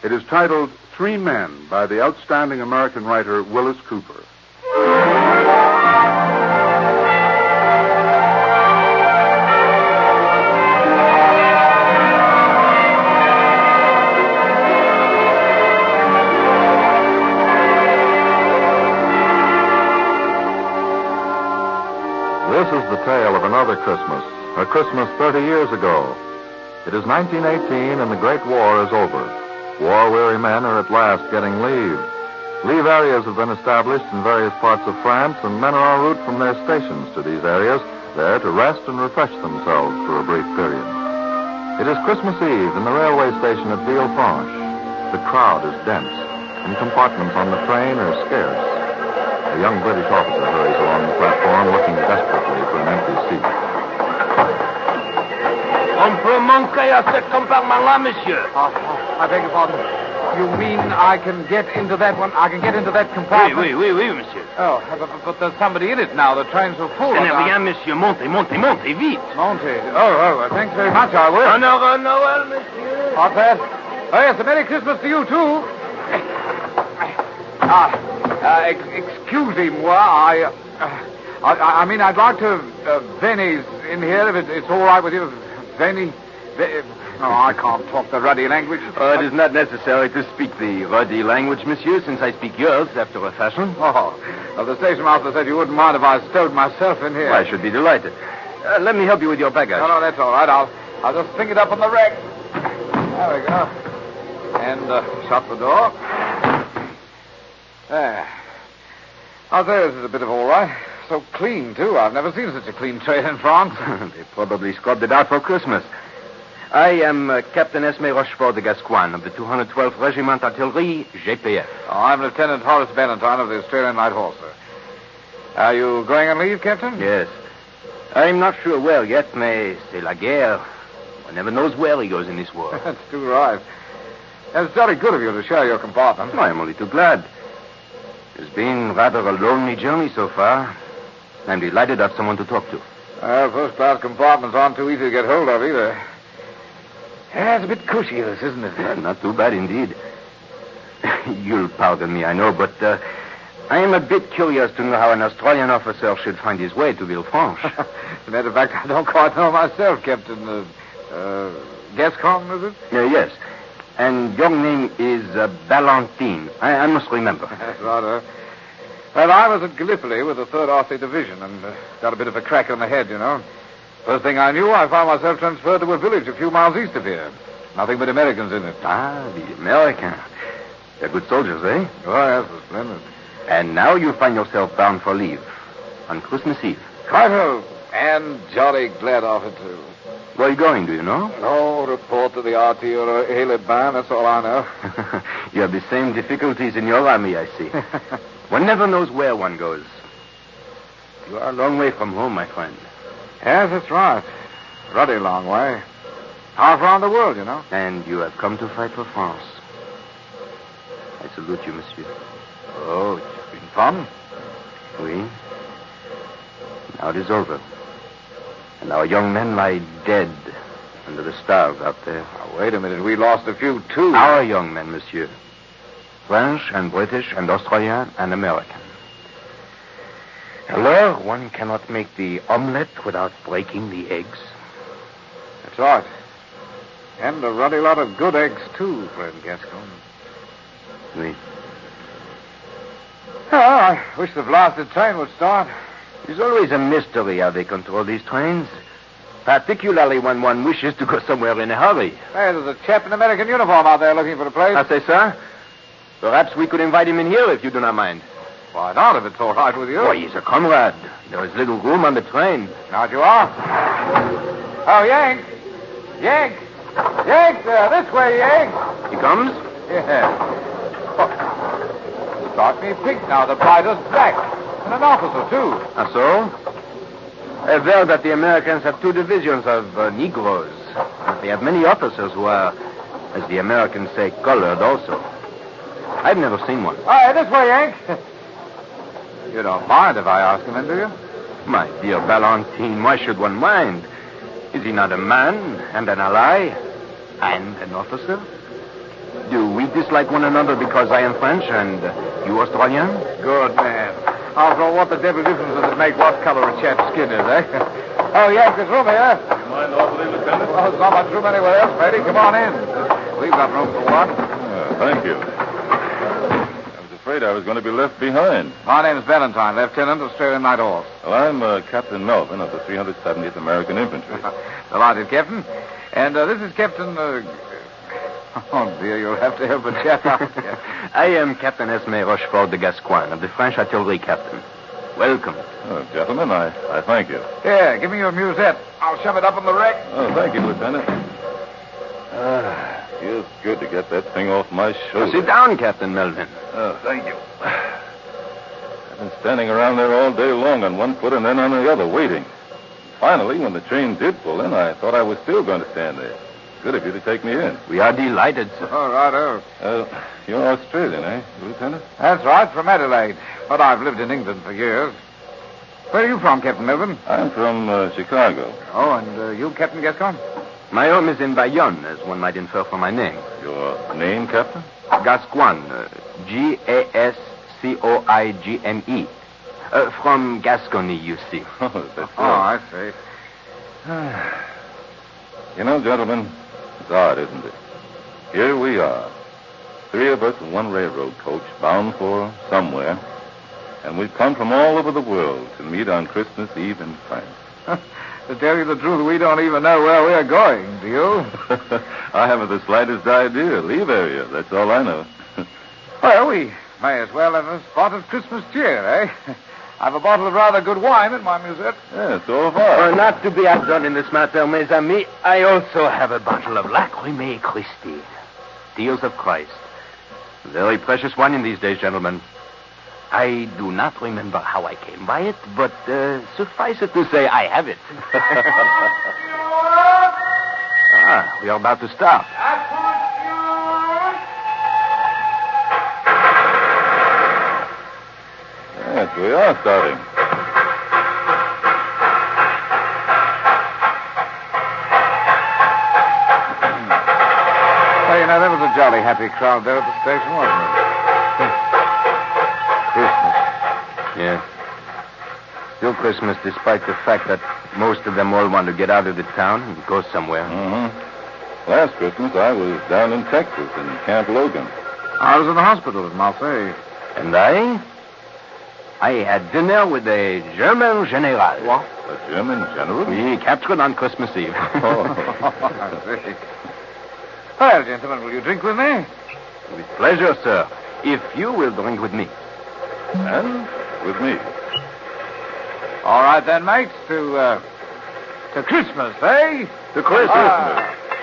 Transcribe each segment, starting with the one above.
It is titled Three Men by the outstanding American writer Willis Cooper. This is the tale of another Christmas, a Christmas 30 years ago. It is 1918 and the Great War is over. War-weary men are at last getting leave. Leave areas have been established in various parts of France, and men are en route from their stations to these areas, there to rest and refresh themselves for a brief period. It is Christmas Eve in the railway station at Villefranche. The crowd is dense, and compartments on the train are scarce. A young British officer hurries along the platform, looking desperately for an empty seat. On peut manquer à ce compartment-là, monsieur. I beg your pardon. You mean I can get into that one? I can get into that compartment? Oui, monsieur. Oh, but there's somebody in it now. The trains are full. Ce n'est rien, monsieur. Montez, vite. Monty. Oh, thanks very much. I will. Honorable Noël, monsieur. What's that? Oh, yes, a Merry Christmas to you, too. Excusez-moi. I mean, I'd like to... Venny's in here, if it's all right with you. Venny... Oh, I can't talk the ruddy language. It is not necessary to speak the ruddy language, monsieur, since I speak yours after a fashion. Oh, well, the station master said you wouldn't mind if I stowed myself in here. I should be delighted. Let me help you with your baggage. No, that's all right. I'll just fling it up on the rack. There we go. And shut the door. There. Oh, there's a bit of all right. So clean, too. I've never seen such a clean train in France. They probably scrubbed it out for Christmas. I am Captain Esme Rochefort de Gascoigne of the 212th Regiment Artillerie, GPF. Oh, I'm Lieutenant Horace Ballantyne of the Australian Light Horse, sir. Are you going on leave, Captain? Yes. I'm not sure where yet, mais c'est la guerre. One never knows where he goes in this war. That's too right. It's very good of you to share your compartment. No, I'm only too glad. It's been rather a lonely journey so far. I'm delighted to have someone to talk to. First-class compartments aren't too easy to get hold of, either. Yeah, it's a bit cushy, this, isn't it? Not too bad, indeed. You'll pardon me, I know, but I am a bit curious to know how an Australian officer should find his way to Villefranche. As a matter of fact, I don't quite know myself, Captain. Gascon, is it? Yes. And your name is Ballantyne. I must remember. That's right, Well, I was at Gallipoli with the 3rd RC Division and got a bit of a crack on the head, you know. First thing I knew, I found myself transferred to a village a few miles east of here. Nothing but Americans in it. Ah, the Americans. They're good soldiers, eh? Oh, yes, they're splendid. And now you find yourself bound for leave on Christmas Eve. Righto. And jolly glad of it, too. Where are you going, do you know? No, report to the RT or Haley Band, that's all I know. You have the same difficulties in your army, I see. One never knows where one goes. You are a long way from home, my friend. Yes, that's right. Ruddy long way. Half around the world, you know. And you have come to fight for France. I salute you, monsieur. Oh, it's been fun. Oui. Now it is over. And our young men lie dead under the stars out there. Now, wait a minute. We lost a few, too. Our young men, monsieur. French and British and Australian and American. Alors, one cannot make the omelette without breaking the eggs. That's right. And a ruddy lot of good eggs, too, friend Gascon. Oui. Oh, I wish the blasted train would start. It's always a mystery how they control these trains. Particularly when one wishes to go somewhere in a hurry. Hey, there's a chap in American uniform out there looking for a place. I say, sir, perhaps we could invite him in here if you do not mind. Why not, if it's all right with you? Why, he's a comrade. There is little room on the train. Out you are. Oh, Yank. Yank, this way, Yank. He comes? Yeah. Oh. Start me pink now. The rider's black. And an officer, too. Ah, so? I've heard that the Americans have 2 divisions of Negroes. They have many officers who are, as the Americans say, colored also. I've never seen one. All right, this way, Yank. You don't mind if I ask him in, do you? My dear Ballantyne, why should one mind? Is he not a man and an ally and an officer? Do we dislike one another because I am French and you Australian? Good man. After all, what the devil difference does it make what color a chap's skin is, eh? Oh, yes, there's room here. You mind awfully, Lieutenant? Well, there's not much room anywhere else, matey. Come on in. We've got room for one. Thank you. I was afraid I was going to be left behind. My name's Valentine, Lieutenant, Australian Night Horse. Well, I'm Captain Melvin of the 370th American Infantry. Delighted, Captain. And this is Captain... Oh, dear, you'll have to help a chap out. I am Captain Esme Rochefort de Gascoigne of the French Artillery Captain. Welcome. Oh, gentlemen, I thank you. Here, give me your musette. I'll shove it up on the rack. Oh, thank you, Lieutenant. Feels good to get that thing off my shoulder. Sit down, Captain Melvin. Oh, thank you. I've been standing around there all day long on one foot and then on the other, waiting. Finally, when the train did pull in, I thought I was still going to stand there. Good of you to take me in. We are delighted, sir. All right, You're Australian, eh, Lieutenant? That's right, from Adelaide. But I've lived in England for years. Where are you from, Captain Melvin? I'm from Chicago. Oh, and you, Captain Gascoigne? My home is in Bayonne, as one might infer from my name. Your name, Captain? Gascoigne. Gascoigne. From Gascony, you see. Oh, that's I see. You know, gentlemen, it's odd, isn't it? Here we are. Three of us in one railroad coach bound for somewhere. And we've come from all over the world to meet on Christmas Eve in France. To tell you the truth, we don't even know where we're going, do you? I haven't the slightest idea. Leave area, that's all I know. Well, we may as well have a spot of Christmas cheer, eh? I've a bottle of rather good wine in my musette. Yeah, so far. Not to be outdone in this matter, mes amis, I also have a bottle of Lacrimée Christi. Tears of Christ. Very precious wine in these days, gentlemen. I do not remember how I came by it, but suffice it to say I have it. We are about to start. Yes, we are starting. Well, you know, that was a jolly happy crowd there at the station, wasn't it? Christmas. Yes. Still Christmas, despite the fact that most of them all want to get out of the town and go somewhere. Mm-hmm. Last Christmas, I was down in Texas in Camp Logan. I was in the hospital at Marseille. And I had dinner with a German general. What? A German general? We captured on Christmas Eve. I see. Well, gentlemen, will you drink with me? With pleasure, sir. If you will drink with me. And with me. All right, then, mates. To Christmas, eh? To Christmas.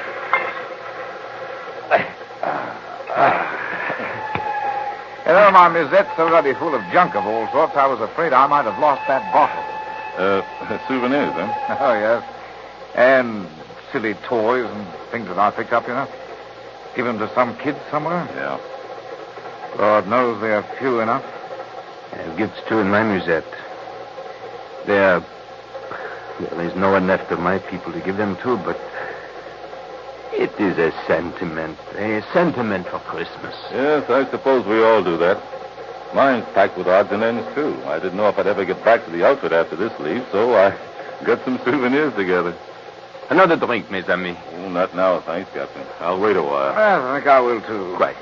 You know, my musette's already full of junk of all sorts. I was afraid I might have lost that bottle. Souvenirs, huh? Oh, yes. And silly toys and things that I picked up, you know. Give them to some kid somewhere. Yeah. God knows they're few enough. I have gifts, too, in my musette. There is no one left of my people to give them to, but it is a sentiment for Christmas. Yes, I suppose we all do that. Mine's packed with odds and ends, too. I didn't know if I'd ever get back to the outfit after this leave, so I got some souvenirs together. Another drink, mes amis. Oh, not now, thanks, Captain. I'll wait a while. Well, I think I will, too. Quite.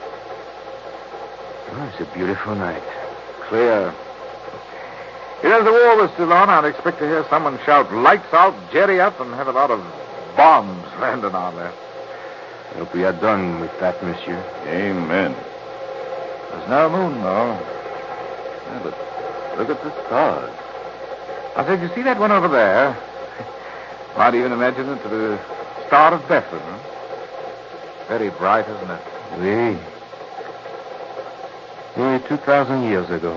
Oh, it's a beautiful night. Clear. You know, if the war was still on, I'd expect to hear someone shout, lights out, jerry up, and have a lot of bombs landing on there. I hope we are done with that, monsieur. Amen. There's no moon, though. Yeah, but look at the stars. I said, you see that one over there? Might even imagine it to the Star of Bethlehem. Very bright, isn't it? Oui. 2,000 years ago.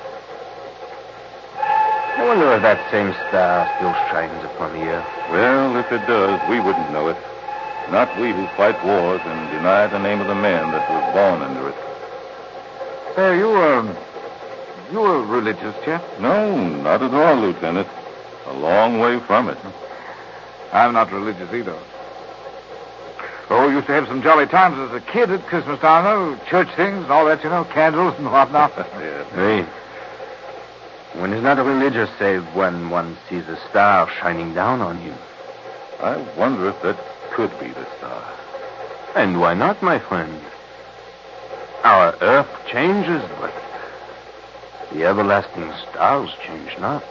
I wonder if that same star still shines upon the earth. Well, if it does, we wouldn't know it. Not we who fight wars and deny the name of the man that was born under it. Hey, you a religious chap? No, not at all, Lieutenant. A long way from it. I'm not religious either. Oh, we used to have some jolly times as a kid at Christmas time, though. Church things and all that, candles and whatnot. Hey, one is not religious save when one sees a star shining down on you. I wonder if that could be the star. And why not, my friend? Our earth changes, but the everlasting stars change not.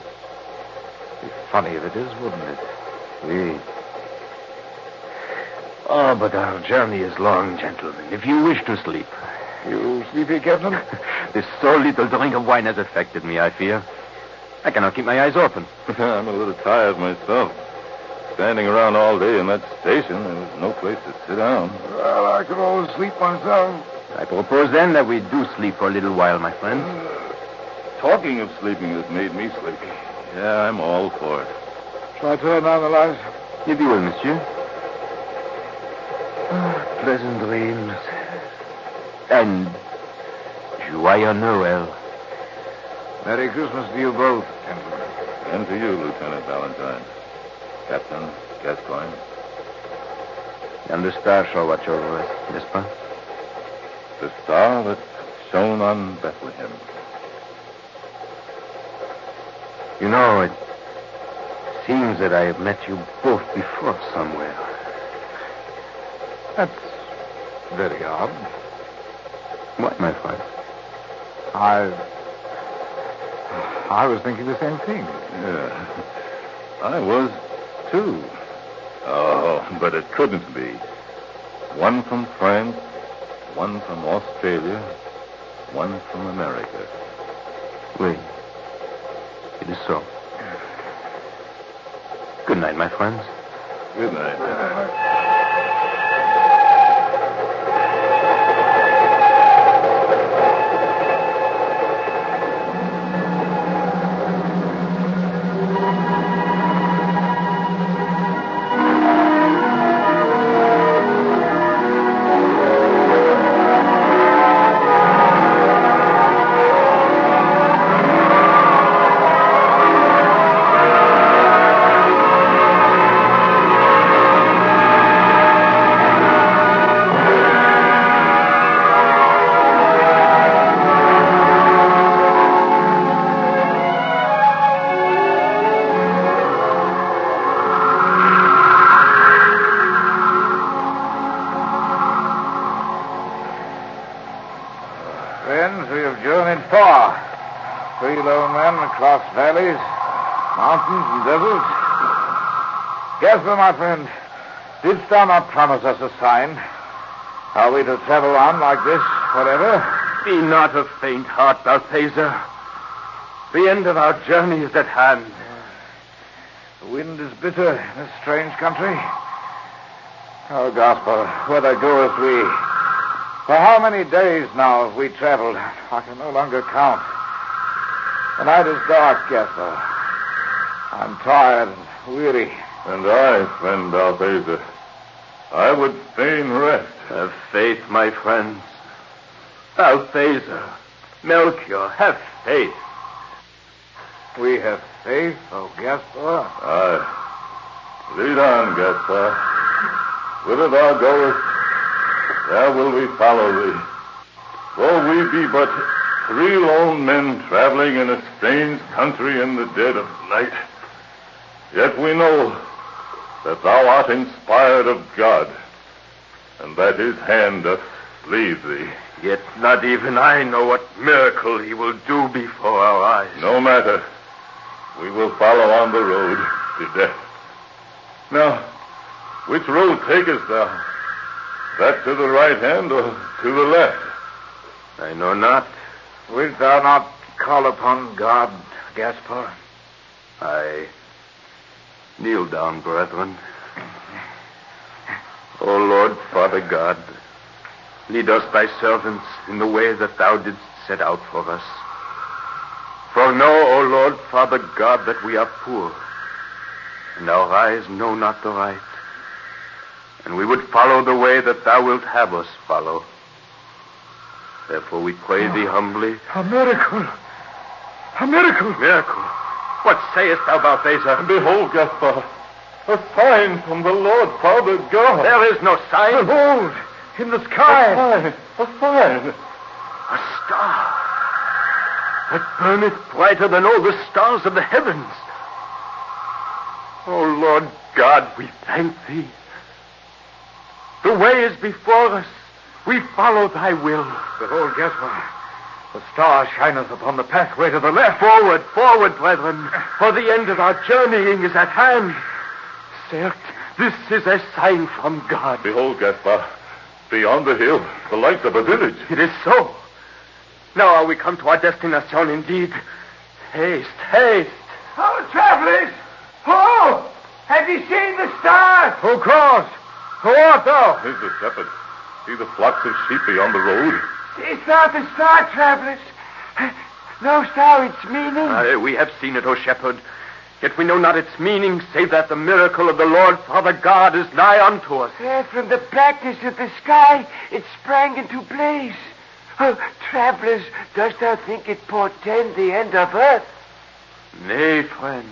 Funny if it is, wouldn't it? Oui. Oh, but our journey is long, gentlemen. If you wish to sleep. You sleepy, Captain? This so little drink of wine has affected me, I fear. I cannot keep my eyes open. I'm a little tired myself. Standing around all day in that station, there was no place to sit down. Well, I could always sleep myself. I propose then that we do sleep for a little while, my friend. Talking of sleeping has made me sleepy. Yeah, I'm all for it. Shall I turn down the lights? If you will, monsieur. Pleasant dreams. And joyeux Noël. Merry Christmas to you both, gentlemen. And to you, Lieutenant Valentine. Captain Gascoigne. And the star shall watch over us, n'est-ce pas? The star that shone on Bethlehem. You know, it seems that I have met you both before somewhere. That's very odd. What, my friend? I was thinking the same thing. Yeah. I was, too. Oh, but it couldn't be. One from France, one from Australia, one from America. Oui. It is so. Good night, my friends. Good night. Friends, we have journeyed far. 3 lone men across valleys, mountains, and deserts. Gaspar, my friend, didst thou not promise us a sign? Are we to travel on like this forever? Be not of faint heart, Balthazar. The end of our journey is at hand. The wind is bitter in this strange country. Oh, Gaspar, whither goest we? For how many days now have we traveled? I can no longer count. The night is dark, Gaspar. I'm tired and weary. And I, friend Balthazar, I would fain rest. Have faith, my friends. Balthazar, Melchior, have faith. We have faith, oh Gaspar. Aye. Lead on, Gaspar. Whither thou goest, there will we follow thee. Though we be but 3 lone men traveling in a strange country in the dead of night, yet we know that thou art inspired of God, and that his hand doth lead thee. Yet not even I know what miracle he will do before our eyes. No matter. We will follow on the road to death. Now, which road takest thou? That to the right hand or to the left? I know not. Wilt thou not call upon God, Gaspar? I kneel down, brethren. O Lord, Father God, lead us, thy servants, in the way that thou didst set out for us. For know, O Lord, Father God, that we are poor, and our eyes know not the right. And we would follow the way that thou wilt have us follow. Therefore we pray thee humbly. A miracle. A miracle. Miracle. What sayest thou, Balthazar? Behold, Gaspar, A sign from the Lord Father God. There is no sign. Behold, in the sky. A sign. A star that burneth brighter than all the stars of the heavens. O Lord God, we thank thee. The way is before us. We follow thy will. Behold, Gaspar, the star shineth upon the pathway to the left. Forward, forward, brethren, for the end of our journeying is at hand. Cert, this is a sign from God. Behold, Gaspar, beyond the hill, the lights of a village. It is so. Now are we come to our destination indeed. Haste, haste. Oh, travelers! Ho! Have you seen the star? Who calls? Who art thou? Here's the shepherd. See the flocks of sheep beyond the road? It's not the star, travelers. No star, its meaning. We have seen it, O shepherd. Yet we know not its meaning, save that the miracle of the Lord Father God is nigh unto us. From the blackness of the sky, it sprang into blaze. Oh, travelers, dost thou think it portend the end of earth? Nay, friend.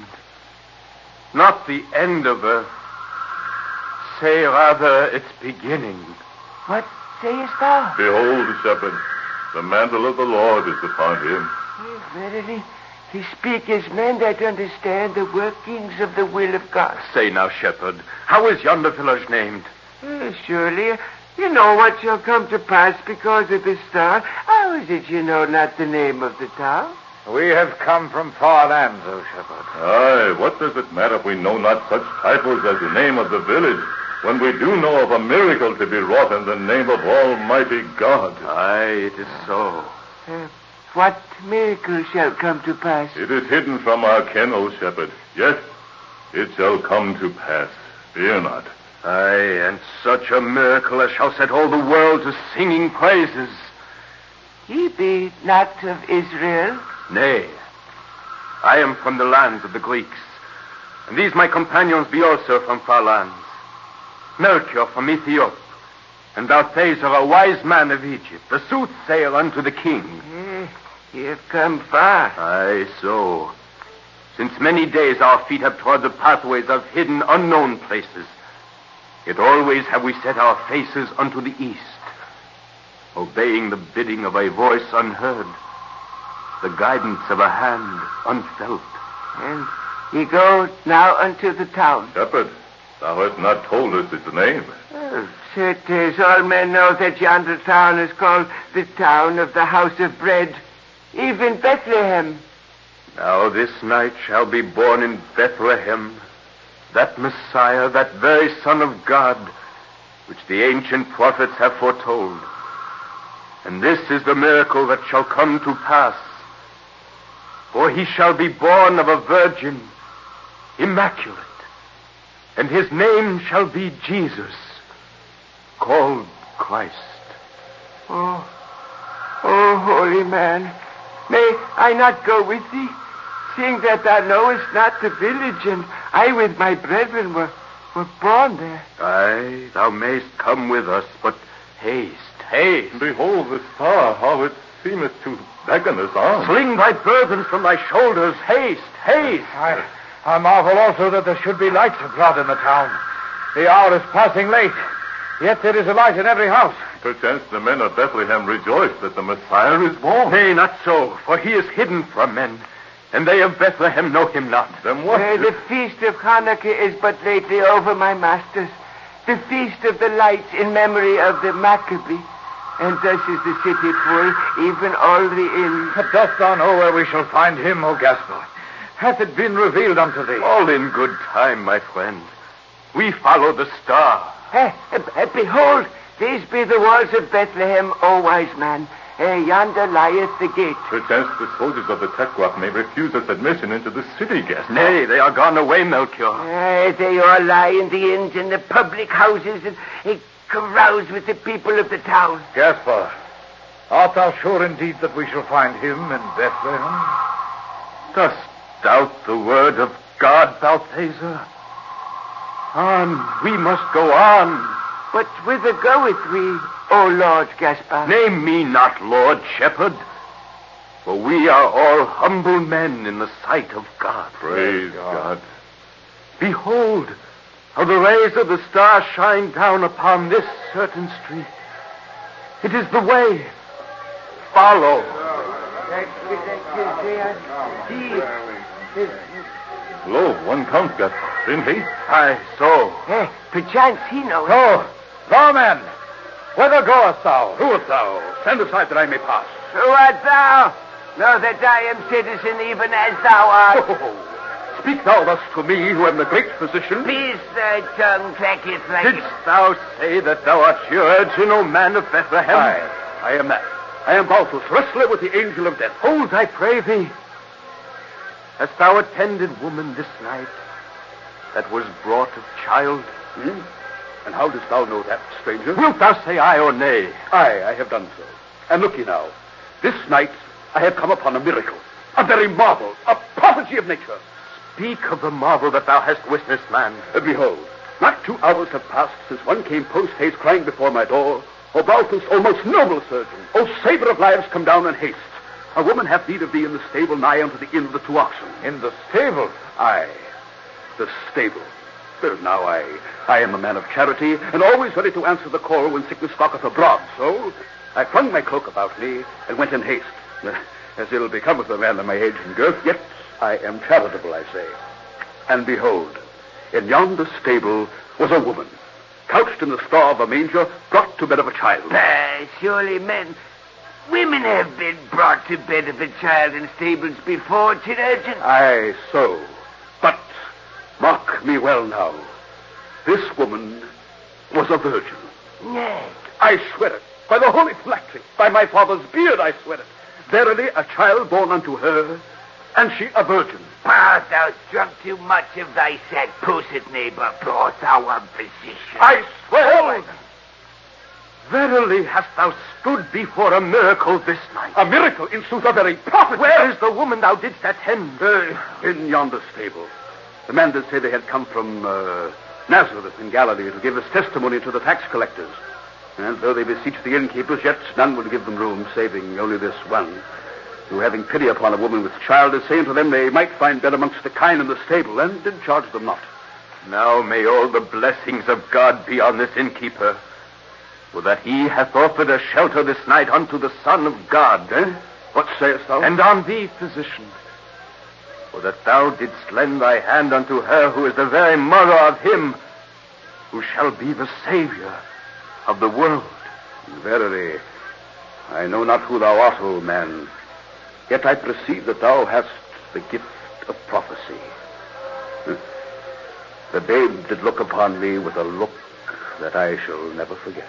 Not the end of earth. Say rather its beginning. What sayest thou? Behold, shepherd, the mantle of the Lord is upon him. Verily, he speak as men that understand the workings of the will of God. Say now, shepherd, how is yonder village named? Surely, you know what shall come to pass because of the star. How is it you know not the name of the town? We have come from far lands, O shepherd. Aye, what does it matter if we know not such titles as the name of the village, when we do know of a miracle to be wrought in the name of Almighty God? Aye, it is so. What miracle shall come to pass? It is hidden from our ken, O shepherd. Yes, it shall come to pass. Fear not. Aye, and such a miracle as shall set all the world to singing praises. Ye be not of Israel? Nay, I am from the lands of the Greeks, and these my companions be also from far lands. Melchior from Ethiopia, and Balthazar, a wise man of Egypt, the soothsayer unto the king. Ye have come far. Aye, so. Since many days our feet have trod the pathways of hidden, unknown places, yet always have we set our faces unto the east, obeying the bidding of a voice unheard, the guidance of a hand unfelt. And ye go now unto the town. Shepherd, thou hast not told us its name. Certes, all men know that yonder town is called the town of the house of bread, even Bethlehem. Now this night shall be born in Bethlehem that Messiah, that very Son of God, which the ancient prophets have foretold. And this is the miracle that shall come to pass. For he shall be born of a virgin, immaculate, and his name shall be Jesus, called Christ. Oh, holy man, may I not go with thee, seeing that thou knowest not the village, and I with my brethren were born there? Aye, thou mayst come with us, but haste, haste. Behold the star, how it seemeth to beckon us on. Sling thy burden from thy shoulders, haste, haste. I marvel also that there should be lights abroad in the town. The hour is passing late, yet there is a light in every house. Perchance the men of Bethlehem rejoice that the Messiah is born. Nay, not so, for he is hidden from men, and they of Bethlehem know him not. Then what? The feast of Hanukkah is but lately over, my masters. The feast of the lights in memory of the Maccabee. And thus is the city full, even all the inns. Dost thou know where we shall find him, O Gaspar? Hath it been revealed unto thee? All in good time, my friend. We follow the star. Behold, these be the walls of Bethlehem, O wise man. Yonder lieth the gate. Perchance the soldiers of the Tetrarch may refuse us admission into the city, Gaspar. Nay, they are gone away, Melchior. They all lie in the inns and the public houses and carouse with the people of the town. Gaspar, art thou sure indeed that we shall find him in Bethlehem? Dost doubt the word of God, Balthazar? On, we must go on. But whither goeth we, O Lord Gaspar? Name me not Lord Shepherd, for we are all humble men in the sight of God. Praise God. Behold, how the rays of the star shine down upon this certain street. It is the way. Follow. Lo, one comes, Gaspar. Didn't he? Aye, so. Perchance he knows. Go, man. Whither goest thou? Who art thou? Stand aside that I may pass. Who art thou? Know that I am citizen even as thou art. Speak thou thus to me, who am the great physician. Peace thy tongue cracketh like Didst thou say that thou art surgeon, O man of Bethlehem? Aye, I am that. I am Balthus, wrestler with the angel of death. Hold, I pray thee. Hast thou attended woman this night that was brought of child? And how dost thou know that, stranger? Wilt thou say aye or nay? Aye, I have done so. And look ye now. This night I have come upon a miracle. A very marvel. A prophecy of nature. Speak of the marvel that thou hast witnessed, man. Behold, not 2 hours have passed since one came post-haste crying before my door, O Balthus, O most noble surgeon, O saver of lives, come down in haste. A woman hath need of thee in the stable nigh unto the inn of the 2 oxen. In the stable? Aye, the stable. Well, now I am a man of charity, and always ready to answer the call when sickness stalketh abroad. So I flung my cloak about me and went in haste. As ill becometh a man of my age and girth, yet I am charitable, I say. And behold, in yonder stable was a woman, couched in the straw of a manger, brought to bed of a child. Surely women have been brought to bed of a child in stables before, chirurgeon. Aye, so. But mark me well now. This woman was a virgin. Yes. I swear it. By the holy phylactery, by my father's beard, I swear it. Verily, a child born unto her, and she a virgin. Thou drunk too much of thy sad posset, neighbor, brought thou a physician. I swear. Verily hast thou stood before a miracle this night. A miracle, in sooth, a very prophet. Where is the woman thou didst attend? In yonder stable. The man did say they had come from Nazareth in Galilee to give his testimony to the tax collectors. And though they beseeched the innkeepers, yet none would give them room, saving only this one, who, having pity upon a woman with child, is saying to them they might find bed amongst the kine in the stable, and did charge them not. Now may all the blessings of God be on this innkeeper, for that he hath offered a shelter this night unto the Son of God. What sayest thou? And on thee, physician, for that thou didst lend thy hand unto her who is the very mother of him who shall be the Savior of the world. Verily, I know not who thou art, old man, yet I perceive that thou hast the gift of prophecy. The babe did look upon me with a look that I shall never forget.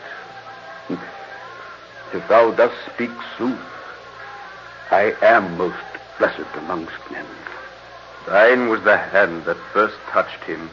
If thou dost speak sooth, I am most blessed amongst men. Thine was the hand that first touched him.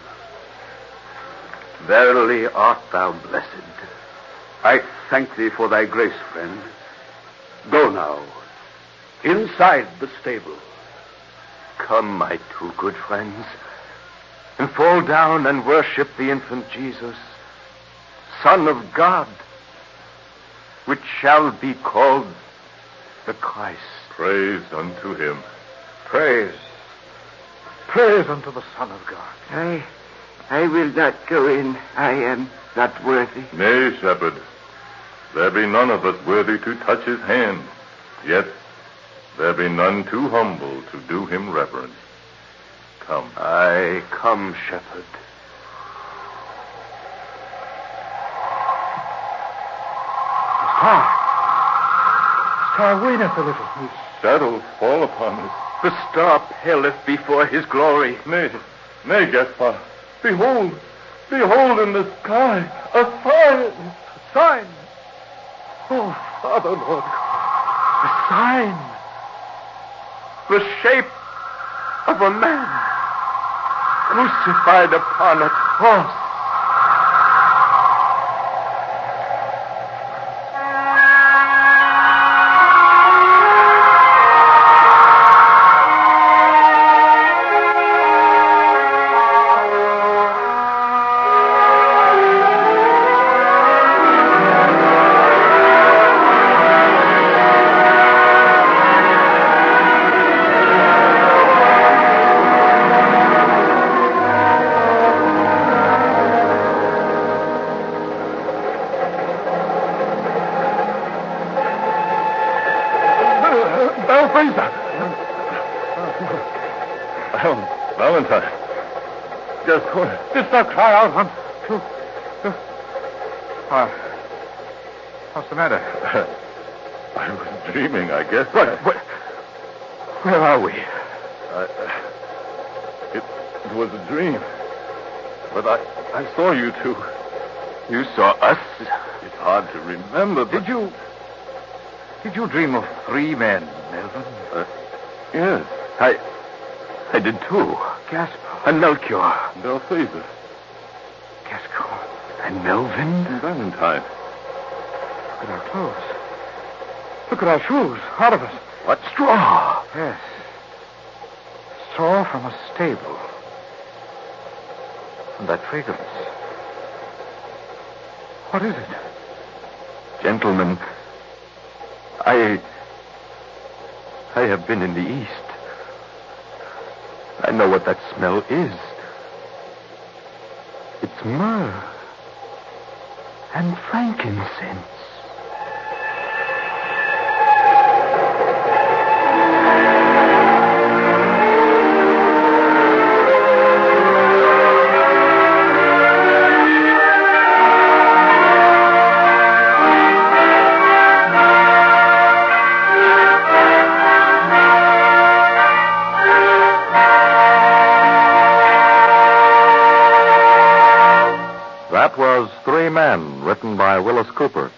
Verily art thou blessed. I thank thee for thy grace, friend. Go now, inside the stable. Come, my 2 good friends, and fall down and worship the infant Jesus, Son of God, which shall be called the Christ. Praise unto him. Praise unto the Son of God. I will not go in. I am not worthy. Nay, shepherd, there be none of us worthy to touch his hand, yet there be none too humble to do him reverence. Come. Aye, come, shepherd. Star waneth a little. The shadows fall upon us. The star paleth before his glory. Nay, Gaspar. Behold in the sky a sign. A sign. Oh, Father, Lord God. A sign. The shape of a man crucified upon a cross. Come, Valentine. Just Didst thou cry out on... What's the matter? I was dreaming, I guess. Where are we? It was a dream. But I saw you two. You saw us? It's hard to remember, but... Did you dream of 3 men, Melvin? Yes. I did too. Gaspar. And Melchior. And Alphaeus. Gascoigne. And Melvin. And Valentine. Look at our clothes. Look at our shoes. Out of us. What? Straw. Yes. Straw from a stable. And that fragrance. What is it? Gentlemen, I have been in the East. I know what that smell is. It's myrrh and frankincense. That was 3 Men, written by Willis Cooper.